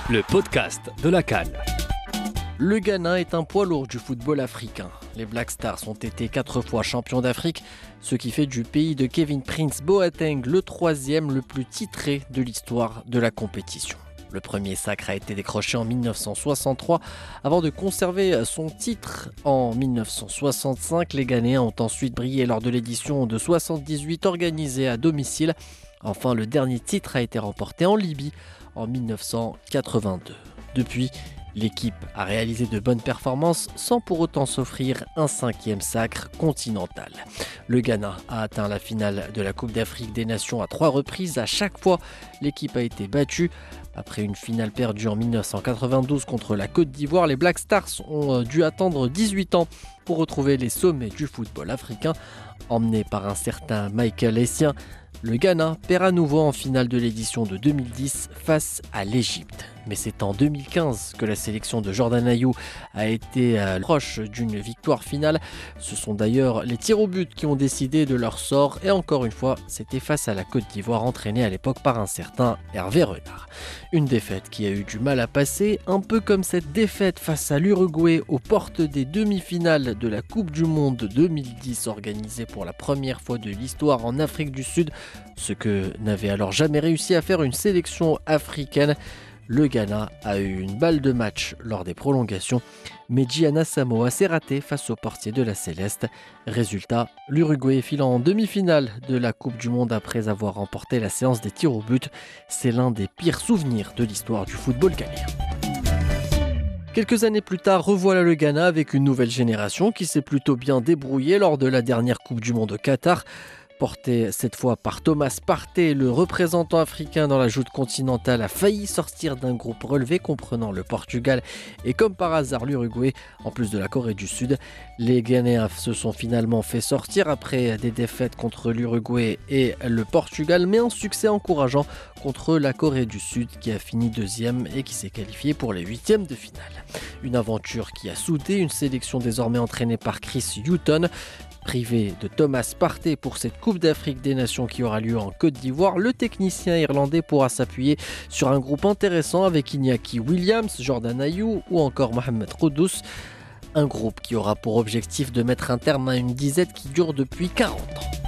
le podcast de la CAN. Le Ghana est un poids lourd du football africain. Les Black Stars ont été 4 fois champions d'Afrique, ce qui fait du pays de Kevin Prince Boateng le 3e le plus titré de l'histoire de la compétition. Le premier sacre a été décroché en 1963 avant de conserver son titre en 1965. Les Ghanéens ont ensuite brillé lors de l'édition de 78 organisée à domicile. Enfin, le dernier titre a été remporté en Libye en 1982. Depuis, l'équipe a réalisé de bonnes performances sans pour autant s'offrir un 5e sacre continental. Le Ghana a atteint la finale de la Coupe d'Afrique des Nations à 3 reprises. À chaque fois, l'équipe a été battue. Après une finale perdue en 1992 contre la Côte d'Ivoire, les Black Stars ont dû attendre 18 ans pour retrouver les sommets du football africain. Emmené par un certain Michael Essien, le Ghana perd à nouveau en finale de l'édition de 2010 face à l'Égypte. Mais c'est en 2015 que la sélection de Jordan Ayew a été proche d'une victoire finale. Ce sont d'ailleurs les tirs au but qui ont décidé de leur sort. Et encore une fois, c'était face à la Côte d'Ivoire entraînée à l'époque par un certain Hervé Renard. Une défaite qui a eu du mal à passer, un peu comme cette défaite face à l'Uruguay aux portes des demi-finales de la Coupe du Monde 2010 organisée pour la première fois de l'histoire en Afrique du Sud, ce que n'avait alors jamais réussi à faire une sélection africaine. Le Ghana a eu une balle de match lors des prolongations, mais Gyan Asamoah s'est raté face au portier de la Céleste. Résultat, l'Uruguay filant en demi-finale de la Coupe du Monde après avoir remporté la séance des tirs au but. C'est l'un des pires souvenirs de l'histoire du football ghanéen. Quelques années plus tard, revoilà le Ghana avec une nouvelle génération qui s'est plutôt bien débrouillée lors de la dernière Coupe du Monde au Qatar. Porté cette fois par Thomas Partey, le représentant africain dans la joute continentale a failli sortir d'un groupe relevé comprenant le Portugal et comme par hasard l'Uruguay, en plus de la Corée du Sud. Les Ghanéens se sont finalement fait sortir après des défaites contre l'Uruguay et le Portugal, mais un succès encourageant contre la Corée du Sud qui a fini 2e et qui s'est qualifiée pour les 8e de finale. Une aventure qui a soudé une sélection désormais entraînée par Chris Hughton. Privé de Thomas Partey pour cette Coupe d'Afrique des Nations qui aura lieu en Côte d'Ivoire, le technicien irlandais pourra s'appuyer sur un groupe intéressant avec Iñaki Williams, Jordan Ayew ou encore Mohamed Kudus. Un groupe qui aura pour objectif de mettre un terme à une disette qui dure depuis 40 ans.